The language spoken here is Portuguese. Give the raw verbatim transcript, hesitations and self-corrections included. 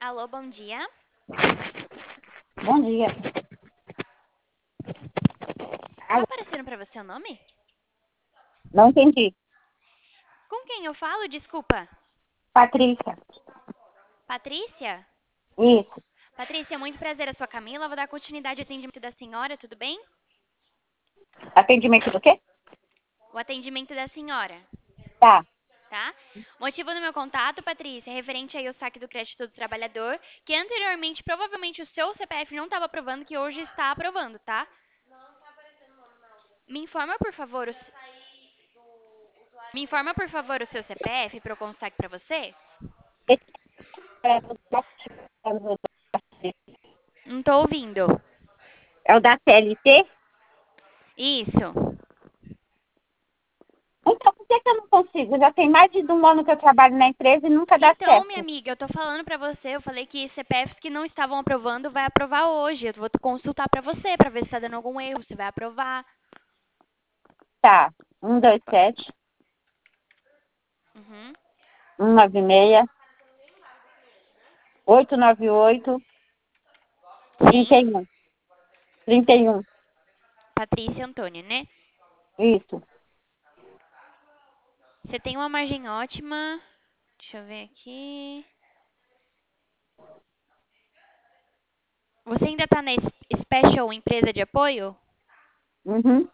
Alô, bom dia. Bom dia. Tá Alô, aparecendo pra você o nome? não entendi. Com quem eu falo? Desculpa. Patrícia. Patrícia? Isso. Patrícia, muito prazer. Eu sou a Camila. Vou dar continuidade ao atendimento da senhora, tudo bem? Atendimento do quê? O atendimento da senhora, Tá. tá? Motivo do meu contato, Patrícia, é referente aí ao saque do crédito do trabalhador, que anteriormente, provavelmente, o seu C P F não estava aprovando, que hoje está aprovando, tá? Me informa, por favor, o... s- Me informa, por favor, o seu C P F para eu constar aqui pra você? Esse é o da Não tô ouvindo. é o da C L T? Isso. Então, por que que eu não consigo? Já tem mais de um ano que eu trabalho na empresa e nunca dá Então, minha certo. amiga, eu tô falando pra você, eu falei que C P Fs que não estavam aprovando vai aprovar hoje. Eu vou consultar pra você pra ver se tá dando algum erro, se vai aprovar. Tá. Um, dois, sete, Uhum. um, nove, seis, oito, nove, oito, trinta Sim. e um. Trinta e um. Patrícia Antônia, né? Isso. Você tem uma margem ótima. Deixa eu ver aqui. Você ainda tá na es- Special Empresa de Apoio? Uhum.